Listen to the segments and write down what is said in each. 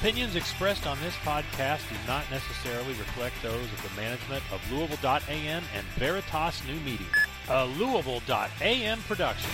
opinions expressed on this podcast do not necessarily reflect those of the management of Louisville.am and Veritas New Media, a Louisville.am production.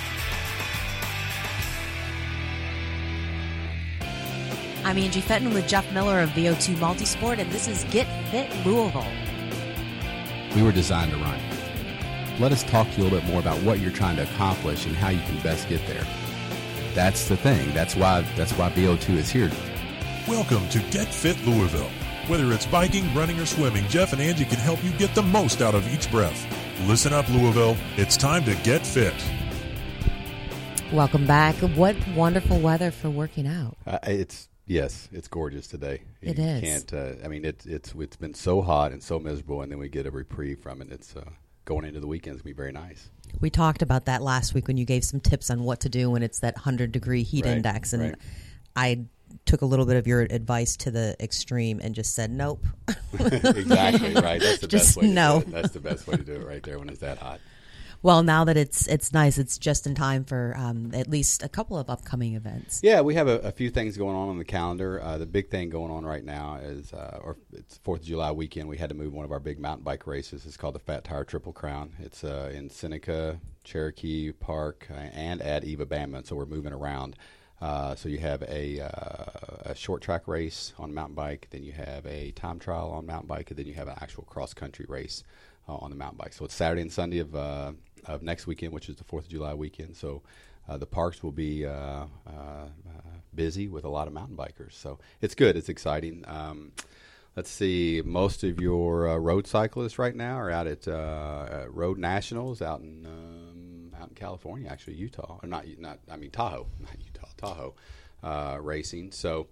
I'm Angie Fenton with Jeff Miller of VO2 Multisport, and this is Get Fit Louisville. We were designed to run. Let us talk to you a little bit more about what you're trying to accomplish and how you can best get there. That's the thing. That's why VO2 is here. Welcome to Get Fit Louisville. Whether it's biking, running, or swimming, Jeff and Angie can help you get the most out of each breath. Listen up, Louisville. It's time to get fit. Welcome back. What wonderful weather for working out. Yes, it's gorgeous today. It is. It's been so hot and so miserable, and then we get a reprieve from it. It's going into the weekend. It's going to be very nice. We talked about that last week when you gave some tips on what to do when it's that 100-degree heat index, and I took a little bit of your advice to the extreme and just said nope. Exactly, right. That's the best way to no. do it. That's the best way to do it right there when it's that hot. Well, now that it's nice, it's just in time for at least a couple of upcoming events. Yeah, we have a few things going on the calendar. The big thing going on right now is, it's 4th of July weekend. We had to move one of our big mountain bike races. It's called the Fat Tire Triple Crown. It's in Seneca, Cherokee Park, and at Eva Bama, so we're moving around. So you have a short track race on mountain bike, then you have a time trial on mountain bike, and then you have an actual cross-country race on the mountain bike. So it's Saturday and Sunday of next weekend, which is the 4th of July weekend. So the parks will be busy with a lot of mountain bikers. So it's good. It's exciting. Let's see. Most of your road cyclists right now are out at Road Nationals out in California, actually Utah, or Tahoe, not Utah, Tahoe racing. So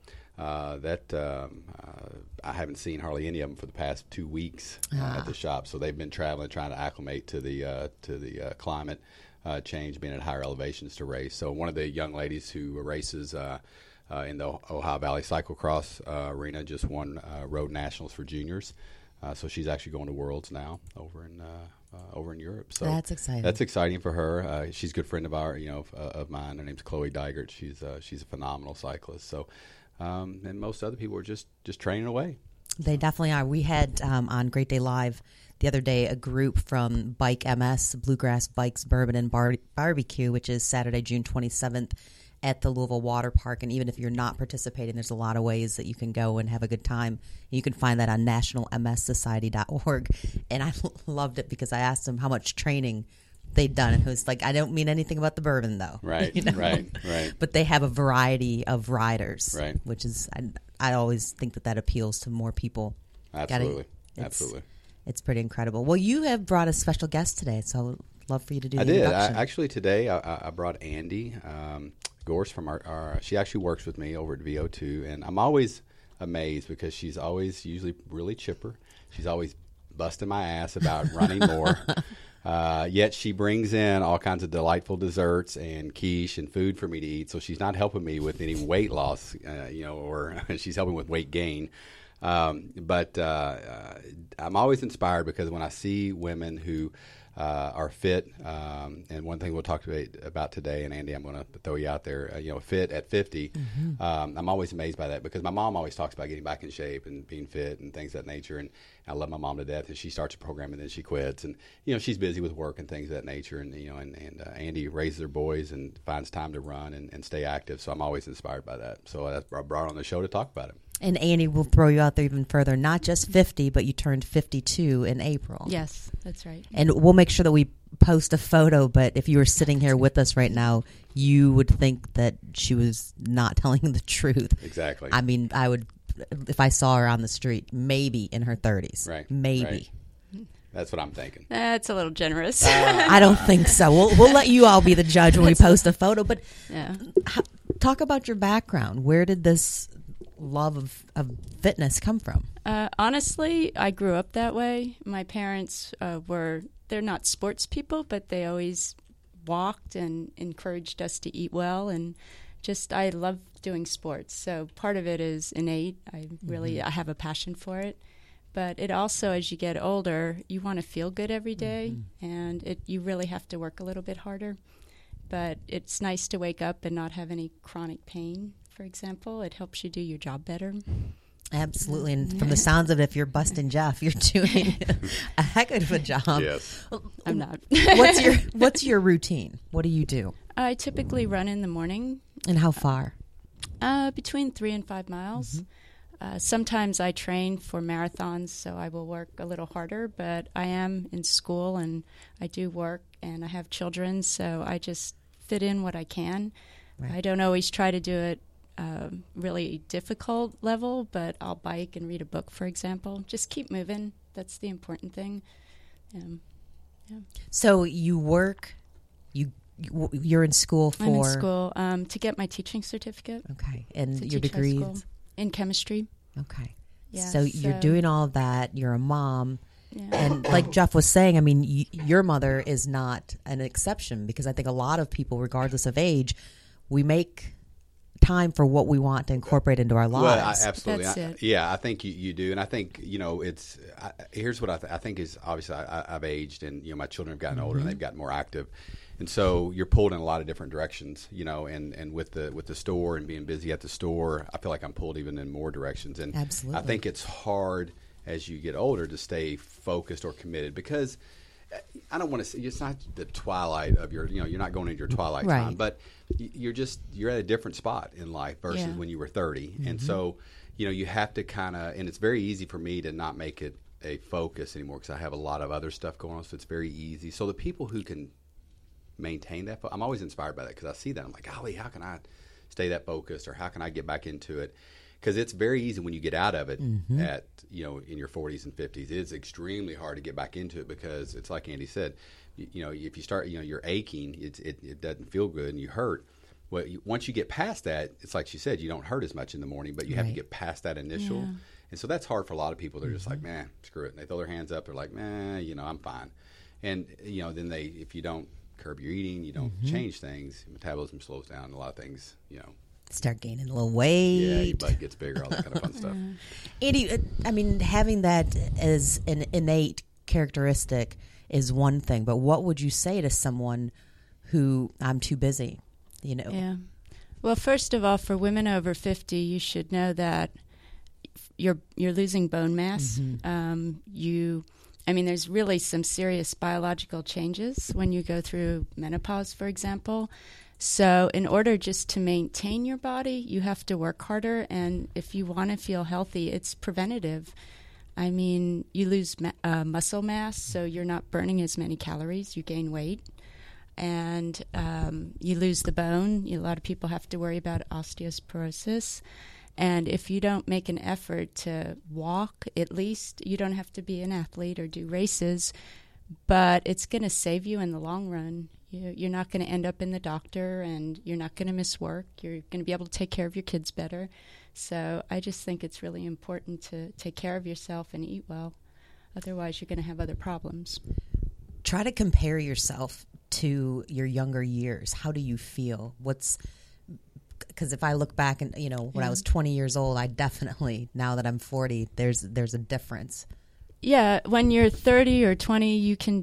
I haven't seen hardly any of them for the past 2 weeks at the shop. So they've been traveling, trying to acclimate to the climate change, being at higher elevations to race. So one of the young ladies who races in the Ohio Valley Cyclocross arena just won Road Nationals for juniors. So she's actually going to Worlds now over in Europe. So that's exciting. That's exciting for her. She's a good friend of of mine. Her name's Chloe Dygert. She's a phenomenal cyclist. So. And most other people are just training away. They definitely are. We had on Great Day Live the other day a group from Bike MS, Bluegrass Bikes, Bourbon, and Barbecue, which is Saturday, June 27th at the Louisville Water Park. And even if you're not participating, there's a lot of ways that you can go and have a good time. You can find that on nationalmssociety.org. And I loved it because I asked them how much training they'd done. It was like, I don't mean anything about the bourbon, though. Right, right. But they have a variety of riders, right? Which is, I always think that appeals to more people. Absolutely, absolutely. It's pretty incredible. Well, you have brought a special guest today, so I would love for you to do the introduction. Actually, today I brought Andy Gorse from our. She actually works with me over at VO2, and I'm always amazed because she's always usually really chipper. She's always busting my ass about running more. Yet she brings in all kinds of delightful desserts and quiche and food for me to eat. So she's not helping me with any weight loss, or she's helping with weight gain. But I'm always inspired because when I see women who are fit, and one thing we'll talk about today, and Andy, I'm going to throw you out there, fit at 50. Mm-hmm. I'm always amazed by that because my mom always talks about getting back in shape and being fit and things of that nature. And I love my mom to death. And she starts a program and then she quits. And, she's busy with work and things of that nature. And, Andy raises her boys and finds time to run and stay active. So I'm always inspired by that. So I brought her on the show to talk about it. And Annie will throw you out there even further. Not just 50, but you turned 52 in April. Yes, that's right. And we'll make sure that we post a photo, but if you were sitting here with us right now, you would think that she was not telling the truth. Exactly. I mean, I would, if I saw her on the street, maybe in her 30s. Right. Maybe. Right. That's what I'm thinking. That's a little generous. I don't think so. We'll let you all be the judge when we post a photo. But talk about your background. Where did this love of fitness come from? Honestly, I grew up that way. My parents they're not sports people, but they always walked and encouraged us to eat well. And I love doing sports. So part of it is innate. I have a passion for it. But it also, as you get older, you want to feel good every day, and you really have to work a little bit harder. But it's nice to wake up and not have any chronic pain for example. It helps you do your job better. Absolutely. And from the sounds of it, if you're busting Jeff, you're doing a heck of a job. Yes. I'm not. What's your routine? What do you do? I typically run in the morning. And how far? Between 3 and 5 miles. Sometimes I train for marathons, so I will work a little harder, but I am in school and I do work and I have children, so I just fit in what I can. Right. I don't always try to do it really difficult level, but I'll bike and read a book, for example. Just keep moving. That's the important thing. So you work, you're in school for... I'm in school to get my teaching certificate. Okay. And to your teach high degree? school in chemistry. Okay. Yeah, so you're doing all of that. You're a mom. Yeah. And like Jeff was saying, I mean, your mother is not an exception, because I think a lot of people, regardless of age, we make time for what we want to incorporate into our lives. Well, absolutely. That's it. Yeah, I think you do. And I think, it's here's what I think is, obviously, I've aged and, my children have gotten older and they've gotten more active. And so you're pulled in a lot of different directions, and with the store and being busy at the store, I feel like I'm pulled even in more directions. And Absolutely. I think it's hard as you get older to stay focused or committed, because I don't want to say it's not the twilight of your, you're not going into your twilight Right. time, but you're at a different spot in life versus when you were 30. And so, you have to kind of, and it's very easy for me to not make it a focus anymore because I have a lot of other stuff going on. So it's very easy. So the people who can maintain that, I'm always inspired by that, because I see that. I'm like, golly, how can I stay that focused, or how can I get back into it? Because it's very easy when you get out of it at, in your 40s and 50s. It's extremely hard to get back into it, because it's like Andy said, if you start, you're aching, it doesn't feel good and you hurt. Well, once you get past that, it's like she said, you don't hurt as much in the morning, but you have to get past that initial. Yeah. And so that's hard for a lot of people. They're just like, man, screw it. And they throw their hands up. They're like, man, I'm fine. And, then if you don't curb your eating, you don't change things, metabolism slows down, and a lot of things, Start gaining a little weight. Yeah, your butt gets bigger, all that kind of fun stuff. Andy, I mean, having that as an innate characteristic is one thing, but what would you say to someone who, I'm too busy, Yeah. Well, first of all, for women over 50, you should know that you're losing bone mass. There's really some serious biological changes when you go through menopause, for example. So in order just to maintain your body, you have to work harder. And if you want to feel healthy, it's preventative. I mean, you lose muscle mass, so you're not burning as many calories. You gain weight. And you lose the bone. A lot of people have to worry about osteoporosis. And if you don't make an effort to walk, at least, you don't have to be an athlete or do races, but it's going to save you in the long run. You're not going to end up in the doctor, and you're not going to miss work. You're going to be able to take care of your kids better. So I just think it's really important to take care of yourself and eat well. Otherwise, you're going to have other problems. Try to compare yourself to your younger years. How do you feel? Because if I look back and, when I was 20 years old, I definitely, now that I'm 40, there's a difference. Yeah, when you're 30 or 20, you can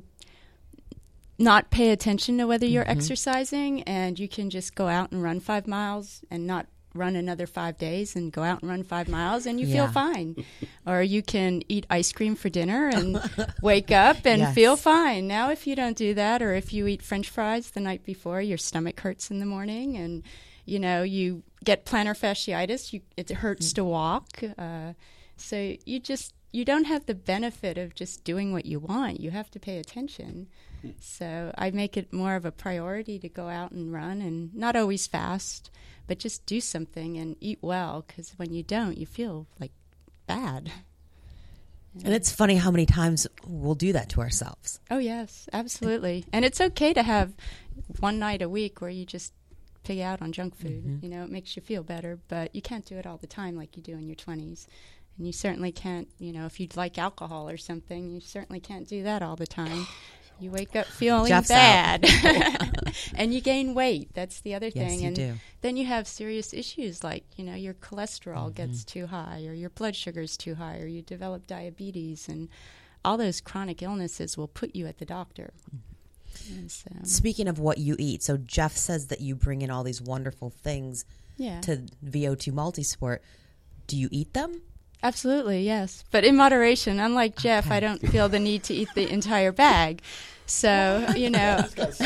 not pay attention to whether you're exercising, and you can just go out and run 5 miles and not run another 5 days and go out and run 5 miles and you feel fine. Or you can eat ice cream for dinner and wake up and feel fine. Now, if you don't do that, or if you eat French fries the night before, your stomach hurts in the morning, and you get plantar fasciitis, it hurts to walk. So you don't have the benefit of just doing what you want. You have to pay attention. So I make it more of a priority to go out and run, and not always fast, but just do something and eat well, because when you don't, you feel like bad. And it's funny how many times we'll do that to ourselves. Oh, yes, absolutely. And it's okay to have one night a week where you just pig out on junk food. It makes you feel better, but you can't do it all the time like you do in your 20s. And you certainly can't, if you'd like alcohol or something, you certainly can't do that all the time. You wake up feeling Jeff's bad. And you gain weight. That's the other thing. Yes, you and do. Then you have serious issues like, your cholesterol gets too high, or your blood sugar is too high, or you develop diabetes. And all those chronic illnesses will put you at the doctor. Speaking of what you eat, so Jeff says that you bring in all these wonderful things Yeah. to VO2 Multisport. Do you eat them? Absolutely, yes. But in moderation. Unlike Jeff, Okay. I don't feel the need to eat the entire bag. So, You just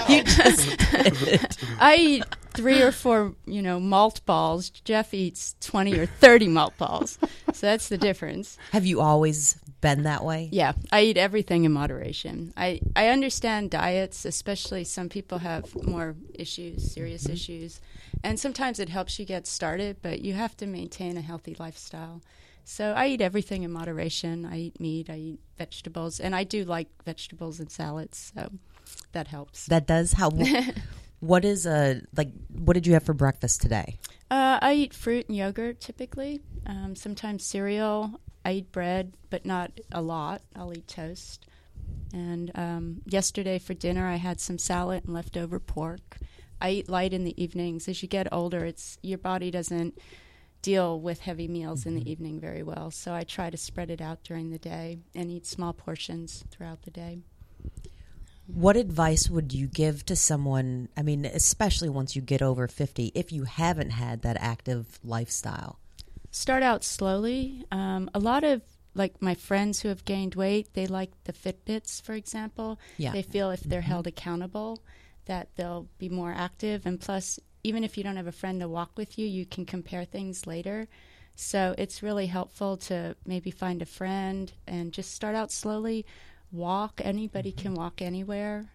did. I eat 3 or 4, malt balls. Jeff eats 20 or 30 malt balls. So that's the difference. Have you always been that way? Yeah, I eat everything in moderation. I understand diets, especially some people have more issues, serious issues. And sometimes it helps you get started, but you have to maintain a healthy lifestyle. So I eat everything in moderation. I eat meat, I eat vegetables, and I do like vegetables and salads, so that helps. That does. What did you have for breakfast today? I eat fruit and yogurt typically, sometimes cereal. I eat bread, but not a lot. I'll eat toast. And yesterday for dinner, I had some salad and leftover pork. I eat light in the evenings. As you get older, your body doesn't deal with heavy meals in the evening very well. So I try to spread it out during the day and eat small portions throughout the day. What advice would you give to someone, especially once you get over 50, if you haven't had that active lifestyle? Start out slowly. A lot of my friends who have gained weight, they like the Fitbits, for example. Yeah. They feel if they're held accountable that they'll be more active. And plus, even if you don't have a friend to walk with you, you can compare things later. So it's really helpful to maybe find a friend and just start out slowly. Walk. Anybody can walk anywhere.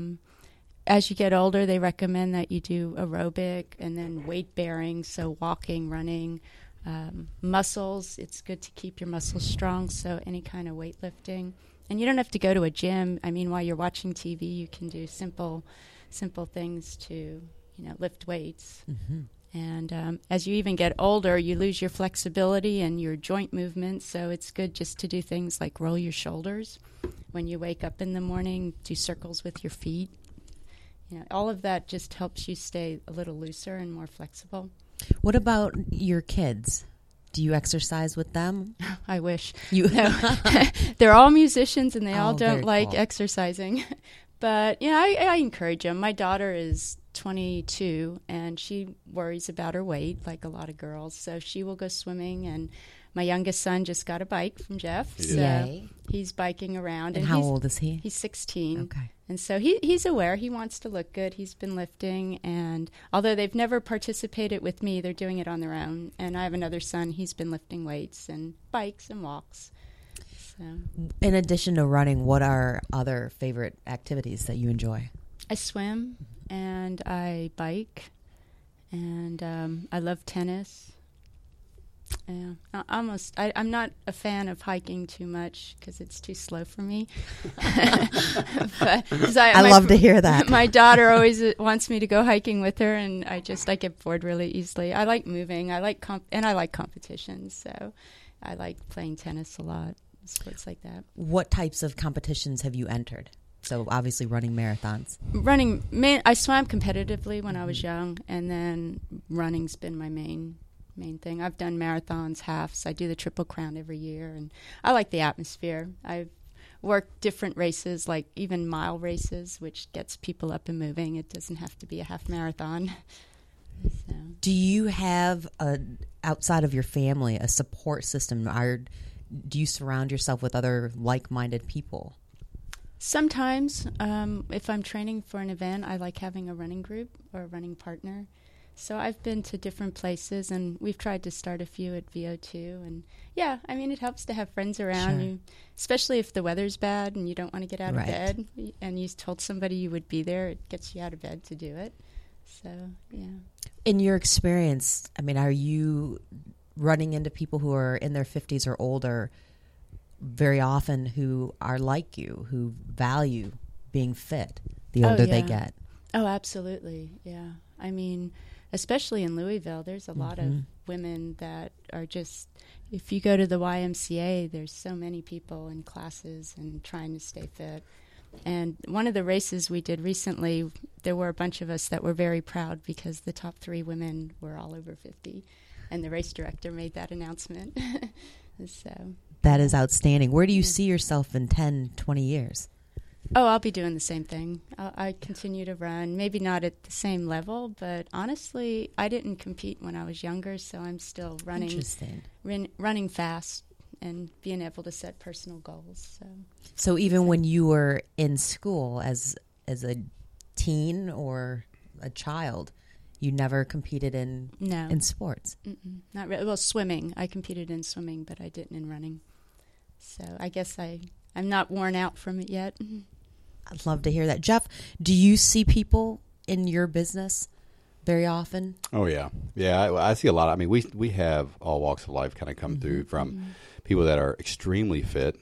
As you get older, they recommend that you do aerobic and then weight bearing, so walking, running. Muscles, it's good to keep your muscles strong, so any kind of weightlifting. And you don't have to go to a gym. While you're watching TV, you can do simple things to lift weights. Mm-hmm. And as you even get older, you lose your flexibility and your joint movement, so it's good just to do things like roll your shoulders. When you wake up in the morning, do circles with your feet. All of that just helps you stay a little looser and more flexible. What about your kids? Do you exercise with them? I wish. No. They're all musicians and they all very don't like cool. exercising. But, I encourage them. My daughter is 22 and she worries about her weight like a lot of girls. So she will go swimming, and my youngest son just got a bike from Jeff. So Yay. he's biking around. And how old is he? He's 16. Okay. And so he's aware. He wants to look good. He's been lifting. And although they've never participated with me, they're doing it on their own. And I have another son. He's been lifting weights and bikes and walks. So In addition to running, what are other favorite activities that you enjoy? I swim and I bike. And I love tennis. Yeah, I'm not a fan of hiking too much because it's too slow for me. But, I love to hear that. My daughter always wants me to go hiking with her, and I get bored really easily. I like moving. I like competitions, so I like playing tennis a lot, sports like that. What types of competitions have you entered? So obviously running marathons. I swam competitively when I was young, and then running's been my main thing. I've done marathons, halves. I do the Triple Crown every year, and I like the atmosphere. I've worked different races, like even mile races, which gets people up and moving. It doesn't have to be a half marathon. So. Do you have, outside of your family, a support system? Do you surround yourself with other like-minded people? Sometimes, if I'm training for an event, I like having a running group or a running partner. So I've been to different places, and we've tried to start a few at VO2. And, yeah, it helps to have friends around you, especially if the weather's bad and you don't want to get out of bed, and you told somebody you would be there. It gets you out of bed to do it. So, yeah. In your experience, are you running into people who are in their 50s or older very often who are like you, who value being fit the older they get? Oh, absolutely, yeah. Especially in Louisville, there's a lot of women that are just, if you go to the YMCA, there's so many people in classes and trying to stay fit. And one of the races we did recently, there were a bunch of us that were very proud because the top 3 women were all over 50. And the race director made that announcement. So that is outstanding. Where do you see yourself in 10, 20 years? Oh, I'll be doing the same thing. I continue to run, maybe not at the same level, but honestly, I didn't compete when I was younger, so I'm still running. Interesting. Running fast and being able to set personal goals. So even when you were in school as a teen or a child, you never competed in sports? Not really. Well, swimming. I competed in swimming, but I didn't in running. So I guess I'm not worn out from it yet. I'd love to hear that. Jeff, do you see people in your business very often? Oh, yeah. Yeah, I see a lot. I mean, we have all walks of life kind of come through, from people that are extremely fit,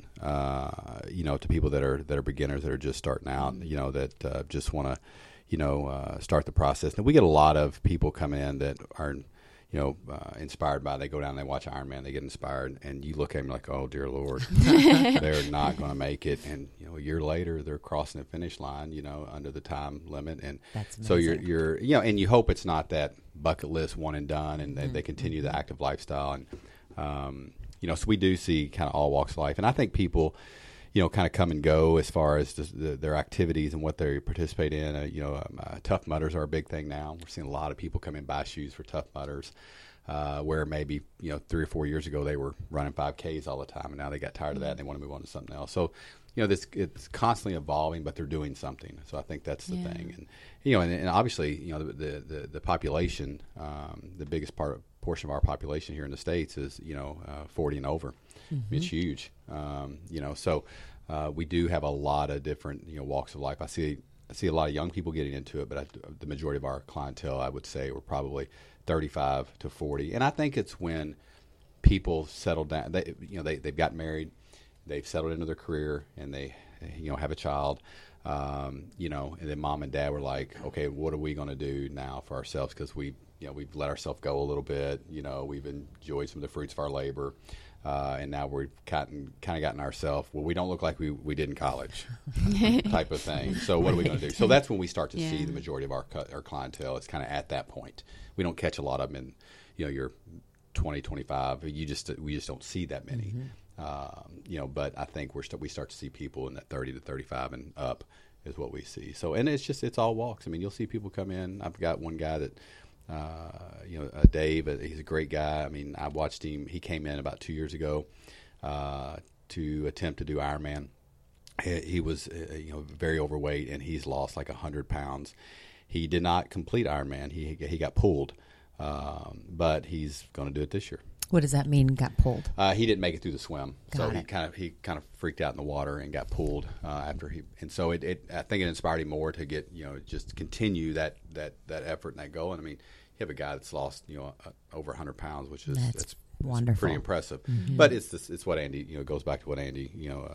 to people that are beginners, that are just starting out, that just want to, start the process. And we get a lot of people come in that are, inspired by, they go down and they watch Ironman, they get inspired, and you look at them like, oh, dear Lord, they're not going to make it. And, a year later, they're crossing the finish line, under the time limit. And so you're and you hope it's not that bucket list one and done, and they continue the active lifestyle. And, so we do see kind of all walks of life. And I think people, kind of come and go as far as their activities and what they participate in. Tough Mudders are a big thing now. We're seeing a lot of people come in, buy shoes for Tough Mudders, where maybe 3 or 4 years ago they were running 5Ks all the time, and now they got tired of that and they want to move on to something else. So, it's constantly evolving, but they're doing something. So I think that's the thing. And and obviously, the population, the biggest portion of our population here in the States is 40 and over. It's huge. So we do have a lot of different walks of life. I see a lot of young people getting into it, but the majority of our clientele, I would say, we're probably 35 to 40. And I think it's when people settle down. They've gotten married, they've settled into their career, and they have a child. And then mom and dad were like, okay, what are we going to do now for ourselves? Because we've let ourselves go a little bit. We've enjoyed some of the fruits of our labor. And now we've kind of gotten ourselves, well, we don't look like we did in college type of thing. So what are we going to do? So that's when we start to see the majority of our clientele. It's kind of at that point. We don't catch a lot of them in, you're 20, 25. We just don't see that many. But I think we start to see people in that 30 to 35 and up is what we see. So, and it's all walks. I mean, you'll see people come in. I've got one guy that, Dave, he's a great guy. I mean, I watched him. He came in about 2 years ago to attempt to do Ironman. He was, very overweight, and he's lost like 100 pounds. He did not complete Ironman. He got pulled, but he's going to do it this year. What does that mean, got pulled? He didn't make it through the swim. He kind of freaked out in the water and got pulled after he. And so I think it inspired him more to get, just continue that effort and that goal. And I mean, you have a guy that's lost, over 100 pounds, which is that's wonderful, pretty impressive. But it's what Andy, goes back to what Andy,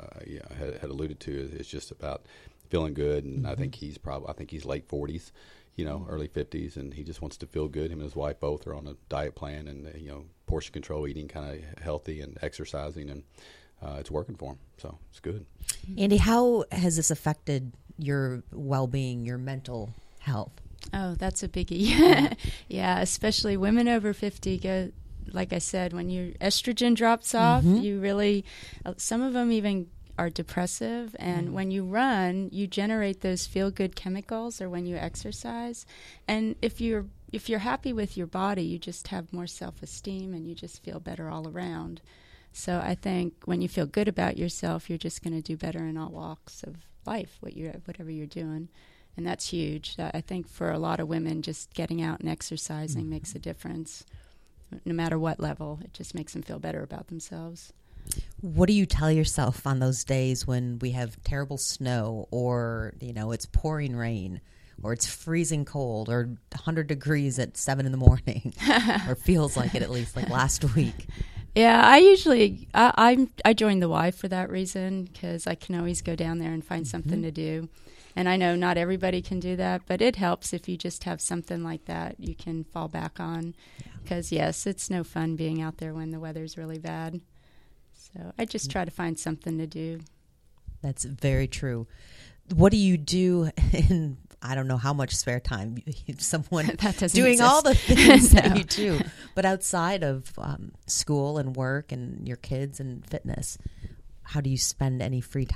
had alluded to. It's just about feeling good, and I think he's late 40s. Early 50s, and he just wants to feel good. Him and his wife both are on a diet plan, and portion control, eating kind of healthy and exercising, and it's working for him. So it's good. Andy, how has this affected your well-being, your mental health? Oh, that's a biggie. Yeah, especially women over 50 go. Like I said, when your estrogen drops off, you really. Some of them even are depressive, and when you run, you generate those feel-good chemicals, or when you exercise. And if you're happy with your body, you just have more self-esteem, and you just feel better all around. So I think when you feel good about yourself, you're just going to do better in all walks of life, whatever you're doing. And that's huge. I think for a lot of women, just getting out and exercising makes a difference. No matter what level, it just makes them feel better about themselves. What do you tell yourself on those days when we have terrible snow, or it's pouring rain, or it's freezing cold, or 100 degrees at 7 in the morning, or feels like it, at least like last week? Yeah, I usually I join the Y for that reason, because I can always go down there and find something to do. And I know not everybody can do that, but it helps if you just have something like that you can fall back on. Because yes, it's no fun being out there when the weather's really bad. So I just try to find something to do. That's very true. What do you do in, I don't know how much spare time, someone doing exist. All the things that you do, but outside of school and work and your kids and fitness, how do you spend any free time?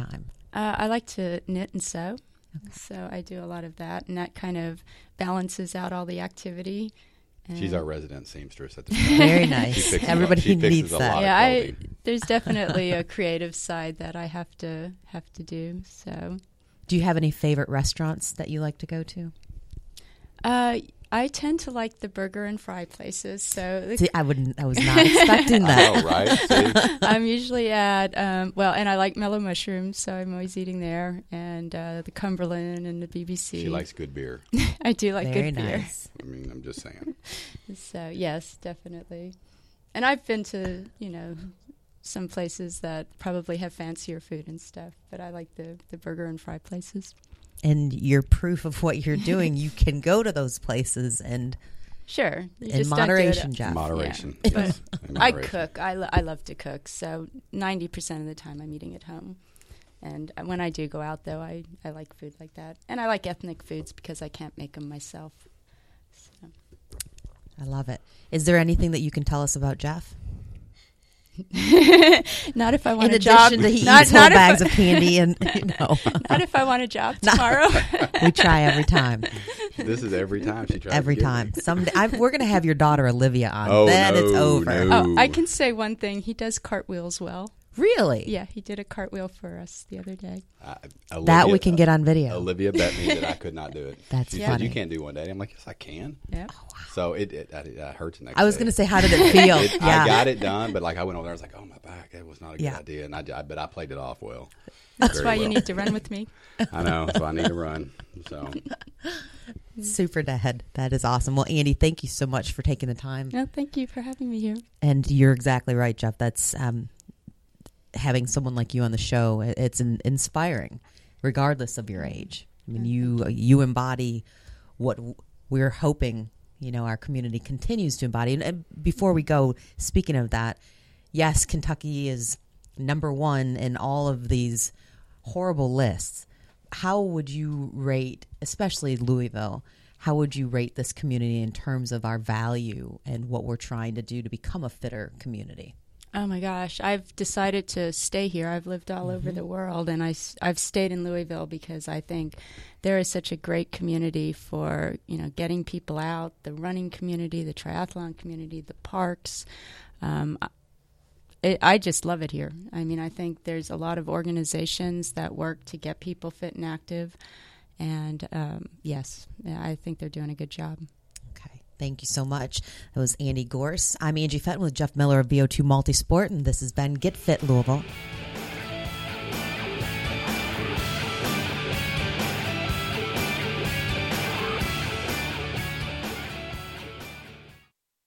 I like to knit and sew, so I do a lot of that, and that kind of balances out all the activity. She's our resident seamstress at the Very nice. Everybody needs that. Yeah, there's definitely a creative side that I have to do. So, do you have any favorite restaurants that you like to go to? I tend to like the burger and fry places. So see, I was not expecting that. I know, right? See? I'm usually at and I like Mellow Mushrooms, so I'm always eating there, and the Cumberland and the BBC. She likes good beer. I do like Very good beer. nice. I mean, I'm just saying. So yes, definitely. And I've been to some places that probably have fancier food and stuff, but I like the burger and fry places. And you're proof of what you're doing. You can go to those places and sure, in moderation, Jeff. Moderation. Yeah. Yes. I cook. I love to cook. So 90% of the time I'm eating at home. And when I do go out, though, I like food like that. And I like ethnic foods because I can't make them myself. So. I love it. Is there anything that you can tell us about Jeff? Not if I want in a job. In addition to he eats whole bags of candy and Not if I want a job tomorrow. We try every time. This is every time she tries. Every time. Someday we're going to have your daughter Olivia on. Oh, then no, it's over. no. Oh, I can say one thing. He does cartwheels well. Really? Yeah, he did a cartwheel for us the other day. Olivia, that we can get on video. Olivia bet me that I could not do it. That's she funny. said, you can't do one day. I'm like, yes, I can. Yeah. Oh, wow. So it hurts next I was day. going to say, how did it feel? I got it done, but like I went over there, I was like, oh, my back. It was not a good Yeah. idea. And but I played it off well. That's Very why well. you need to run with me. I know. So I need to run. So Super Dad. That is awesome. Well, Andy, thank you so much for taking the time. No, thank you for having me here. And you're exactly right, Jeff. That's having someone like you on the show. It's inspiring, regardless of your age. I mean, you embody what we're hoping, our community continues to embody. And before we go, speaking of that, yes, Kentucky is number one in all of these horrible lists. How would you rate, especially Louisville, how would you rate this community in terms of our value and what we're trying to do to become a fitter community? Oh my gosh, I've decided to stay here. I've lived all over the world, and I've stayed in Louisville because I think there is such a great community for, getting people out, the running community, the triathlon community, the parks. I just love it here. I mean, I think there's a lot of organizations that work to get people fit and active, and yes, I think they're doing a good job. Thank you so much. That was Andy Gorse. I'm Angie Fenton with Jeff Miller of VO2 Multisport, and this has been Get Fit Louisville.